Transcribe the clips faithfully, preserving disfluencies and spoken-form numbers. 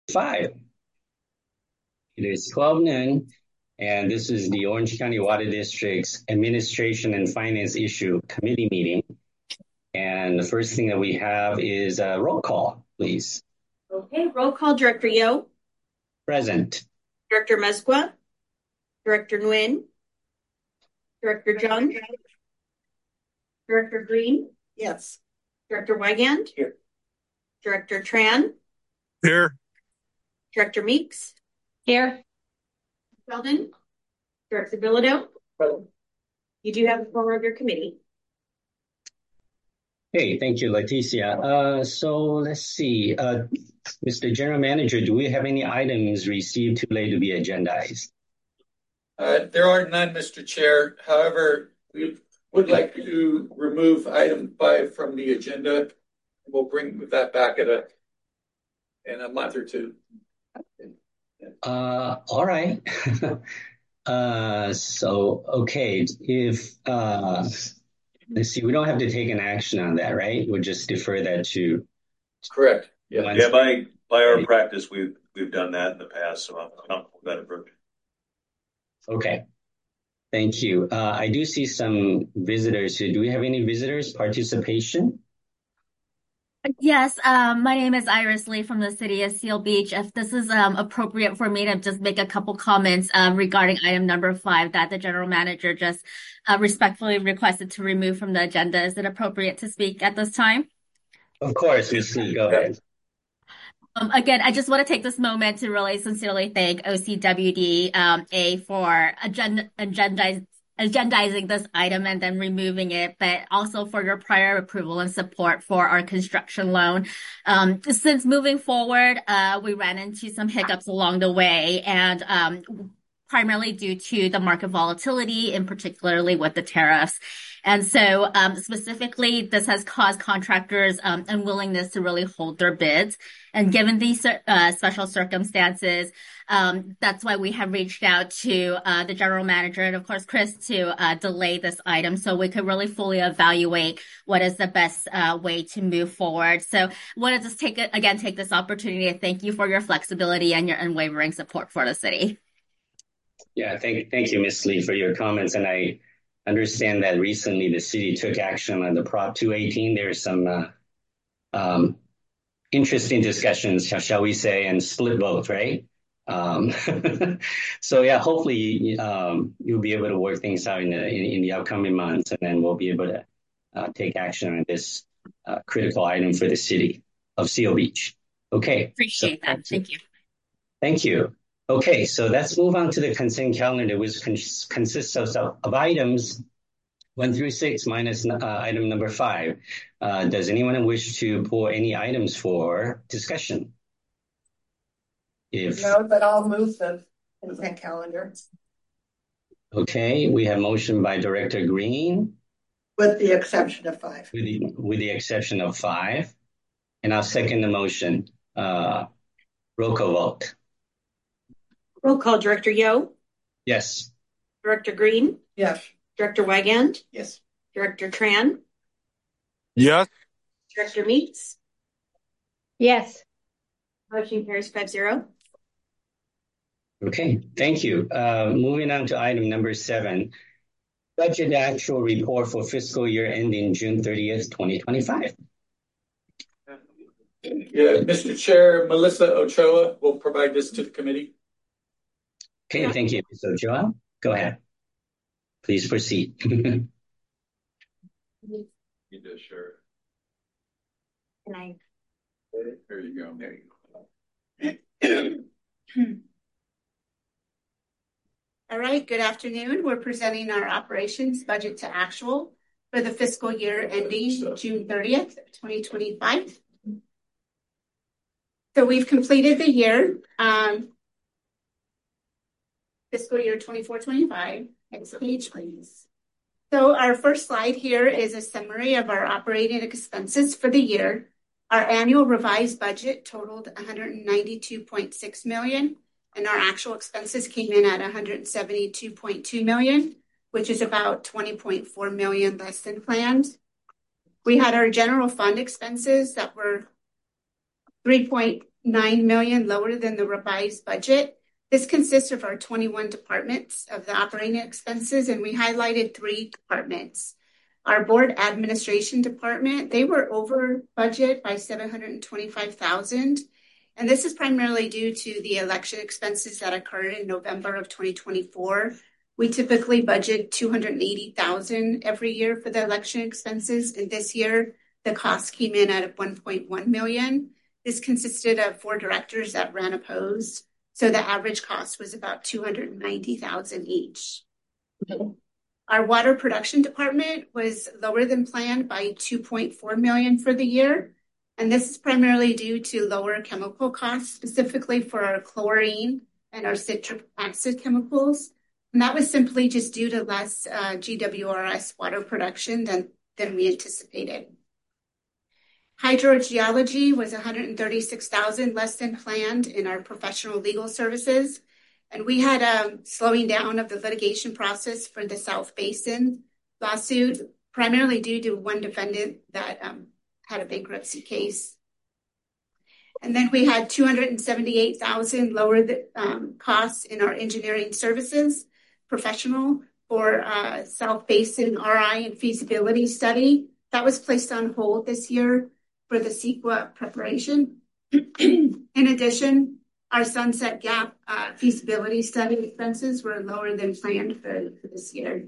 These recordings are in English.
Five. It is twelve noon, and this is the Orange County Water District's Administration and Finance Issue Committee meeting. And the first thing that we have is a roll call, please. Okay, roll call. Director Yo. Present. Director Mesqua. Director Nguyen. Director Jung. Director Green. Yes. Director Wygand. Here. Director Tran. Here. Director Meeks. Here. Sheldon. Director Bilodeau. Present. You do have the floor of your committee. Hey, thank you, Leticia. Uh, so let's see. Uh, Mister General Manager, do we have any items received too late to be agendized? Uh, there are none, Mister Chair. However, we would like to remove item five from the agenda. We'll bring that back at a in a month or two. Uh, all right. uh, so, okay, if, uh, let's see, we don't have to take an action on that, right? We'll just defer that to. Correct. Yeah. Yeah, by by our practice, we've we've done that in the past, so I'm comfortable with that approach. Okay. Thank you. Uh, I do see some visitors here. Do we have any visitors participation? Yes, um, my name is Iris Lee from the city of Seal Beach. If this is um, appropriate for me to just make a couple comments um, regarding item number five that the general manager just uh, respectfully requested to remove from the agenda. Is it appropriate to speak at this time? Of course, Miz Lee, go ahead. Um, again, I just want to take this moment to really sincerely thank O C W D um, A for agenda, agendiz- agendizing this item and then removing it, but also for your prior approval and support for our construction loan. Um, since moving forward, uh, we ran into some hiccups along the way, and um, primarily due to the market volatility, and particularly with the tariffs. And so um, specifically, this has caused contractors um, unwillingness to really hold their bids. And given these uh, special circumstances, um, that's why we have reached out to uh, the general manager and, of course, Chris to uh, delay this item so we could really fully evaluate what is the best uh, way to move forward. So I want to just take it again, take this opportunity to thank you for your flexibility and your unwavering support for the city. Yeah, thank, thank you, Miz Lee, for your comments. And I understand that recently the city took action on the Prop two eighteen. There's some uh, um, interesting discussions, shall we say, and split votes, right? Um, so yeah, hopefully um, you'll be able to work things out in the, in, in the upcoming months, and then we'll be able to uh, take action on this uh, critical item for the city of Seal Beach. Okay. Appreciate so, that. Thank you. Thank you. Okay, so let's move on to the consent calendar, which cons- consists of, of items one through six minus uh, item number five. Uh, does anyone wish to pull any items for discussion? If No, but I'll move the consent calendar. Okay, we have motion by Director Green. With the exception of five. With the, with the exception of five. And I'll second the motion. Uh, roll call vote. Roll call. Director Yo. Yes. Director Green. Yes. Director Wygand. Yes. Director Tran. Yes. Director Meeks. Yes. Motion carries five zero. Okay, thank you. Uh, moving on to item number seven. Budget actual report for fiscal year ending June thirtieth, twenty twenty-five. Yeah, Mister Chair, Melissa Ochoa will provide this to the committee. Okay, thank you, Miz Ochoa. Go ahead. Please proceed. You just sure. Can I? There you go. There you go. All right, good afternoon. We're presenting our operations budget to actual for the fiscal year ending June thirtieth, twenty twenty-five. So we've completed the year, um, fiscal year twenty-four twenty-five. Next page, please. So our first slide here is a summary of our operating expenses for the year. Our annual revised budget totaled one hundred ninety-two point six million dollars. And our actual expenses came in at one hundred seventy-two point two million dollars, which is about twenty point four million dollars less than planned. We had our general fund expenses that were three point nine million lower than the revised budget. This consists of our twenty-one departments of the operating expenses, and we highlighted three departments. Our board administration department, they were over budget by seven hundred twenty-five thousand dollars. And this is primarily due to the election expenses that occurred in November of twenty twenty-four. We typically budget two hundred eighty thousand dollars every year for the election expenses. And this year, the cost came in at one point one million dollars. This consisted of four directors that ran opposed. So the average cost was about two hundred ninety thousand dollars each. Our water production department was lower than planned by two point four million dollars for the year. And this is primarily due to lower chemical costs, specifically for our chlorine and our citric acid chemicals. And that was simply just due to less uh, G W R S water production than, than we anticipated. Hydrogeology was one hundred thirty-six thousand dollars less than planned in our professional legal services. And we had a slowing down of the litigation process for the South Basin lawsuit, primarily due to one defendant that um, had a bankruptcy case. And then we had two hundred seventy-eight thousand dollars lower the, um, costs in our engineering services professional for uh, South Basin R I and feasibility study. That was placed on hold this year for the CEQA preparation. In addition, our Sunset Gap uh, feasibility study expenses were lower than planned for, for this year.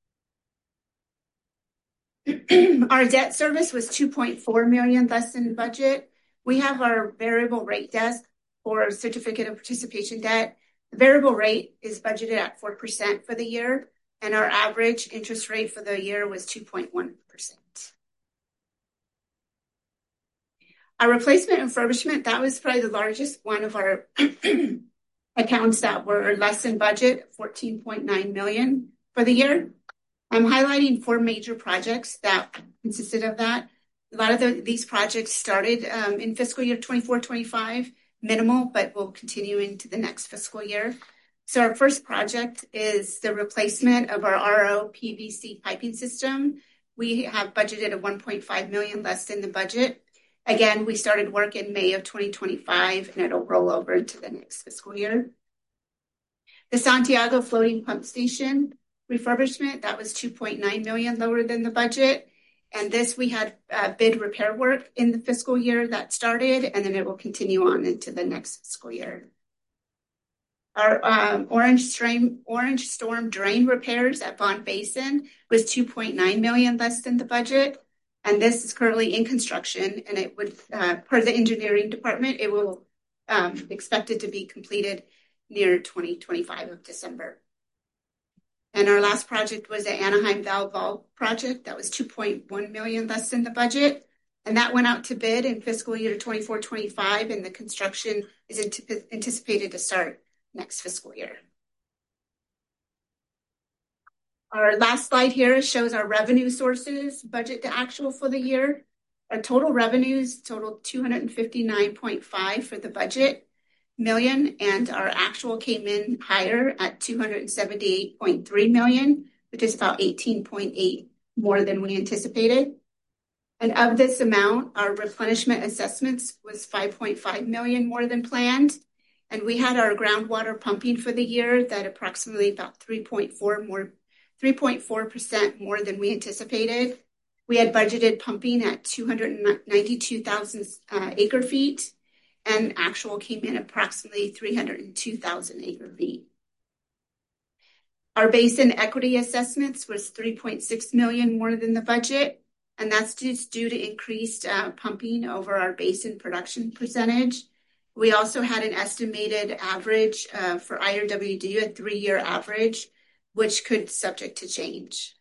Our debt service was two point four million dollars less than budget. We have our variable rate desk for certificate of participation debt. The variable rate is budgeted at four percent for the year, and our average interest rate for the year was two point one percent. Our replacement and refurbishment, that was probably the largest one of our accounts that were less than budget, fourteen point nine million dollars for the year. I'm highlighting four major projects that consisted of that. A lot of the, these projects started um, in fiscal year twenty-four twenty-five, minimal, but will continue into the next fiscal year. So our first project is the replacement of our R O P V C piping system. We have budgeted at one point five million dollars less than the budget. Again, we started work in May of twenty twenty-five, and it'll roll over into the next fiscal year. The Santiago floating pump station refurbishment, that was two point nine million dollars lower than the budget. And this, we had uh, bid repair work in the fiscal year that started, and then it will continue on into the next fiscal year. Our um, Orange, Stream, Orange Storm drain repairs at Bond Basin was two point nine million dollars less than the budget. And this is currently in construction, and it would, uh, per the engineering department, it will um, expected to be completed near twenty twenty-five of December. And our last project was the Anaheim Valve Vault project. That was two point one million dollars less than the budget. And that went out to bid in fiscal year twenty-four twenty-five, and the construction is anticipated to start next fiscal year. Our last slide here shows our revenue sources, budget to actual for the year. Our total revenues totaled two hundred fifty-nine point five for the budget million, and our actual came in higher at two hundred seventy-eight point three million, which is about eighteen point eight more than we anticipated. And of this amount, our replenishment assessments was five point five million more than planned. And we had our groundwater pumping for the year that approximately about three point four more three point four percent more than we anticipated. We had budgeted pumping at two hundred ninety-two thousand uh, acre feet, and actual came in approximately three hundred two thousand acre feet. Our basin equity assessments was three point six million more than the budget, and that's just due to increased uh, pumping over our basin production percentage. We also had an estimated average uh, for I R W D, a three-year average, which could subject to change.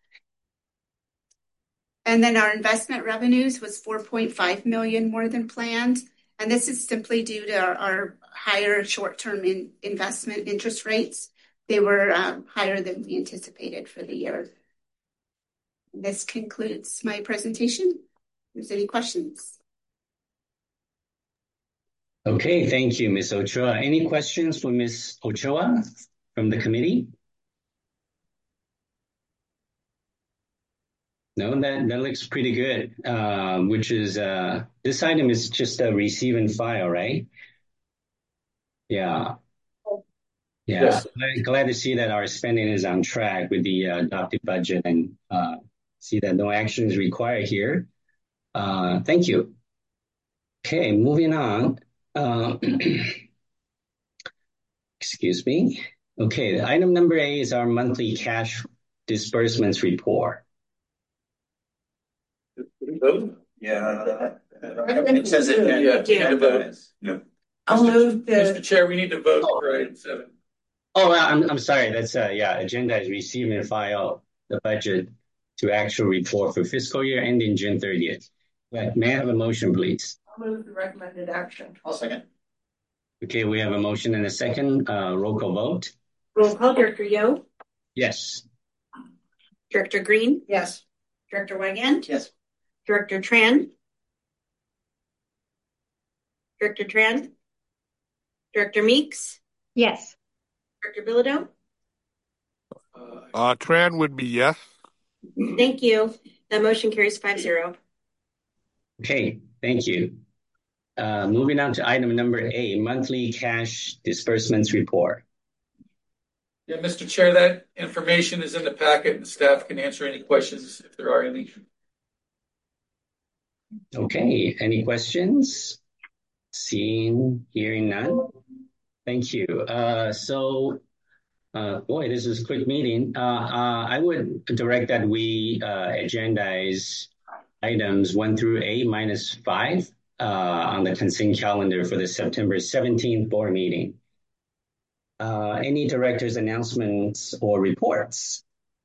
And then our investment revenues was four point five million more than planned. And this is simply due to our, our higher short-term in investment interest rates. They were um, higher than we anticipated for the year. This concludes my presentation. If there's any questions? Okay, thank you, Miz Ochoa. Any questions for Miz Ochoa from the committee? No, that, that looks pretty good, uh, which is, uh, this item is just a receive and file, right? Yeah. Yeah. Yes. Glad, glad to see that our spending is on track with the uh, adopted budget and uh, see that no action is required here. Uh, thank you. Okay, moving on. Uh, excuse me. Okay, item number eight is our monthly cash disbursements report. Vote? Yeah. It says it. Yeah. Yeah. Yeah. I'll move Mister the, Chair, we need to vote for item seven. Oh, I'm I'm sorry. That's uh yeah. Agenda is receive and file the budget to actual report for fiscal year ending June thirtieth. But may I have a motion, please? I'll move the recommended action. I'll second. Okay, we have a motion and a second. Uh, roll call vote. Roll call, Director Yo, Yes. Director Green, Yes. Director Wygant, Yes. Director Tran, Director Tran, Director Meeks, Yes. Director Bilodeau. Uh, Uh, Tran would be yes. Thank you. That motion carries five zero. Okay, thank you. Uh, moving on to item number eight, monthly cash disbursements report. Yeah, Mister Chair, that information is in the packet and staff can answer any questions if there are any. Okay, any questions? Seeing, hearing none. Thank you. Uh, so, uh, boy, this is a quick meeting. Uh, uh, I would direct that we uh, agendize items one through eight minus five uh, on the consent calendar for the September seventeenth board meeting. Uh, any director's announcements or reports?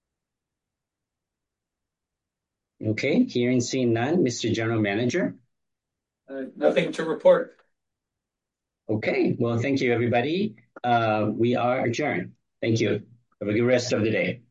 Okay, hearing, seeing none. Mister General Manager. Uh, nothing to report. Okay, well, thank you, everybody. Uh, we are adjourned. Thank you. Have a good rest of the day.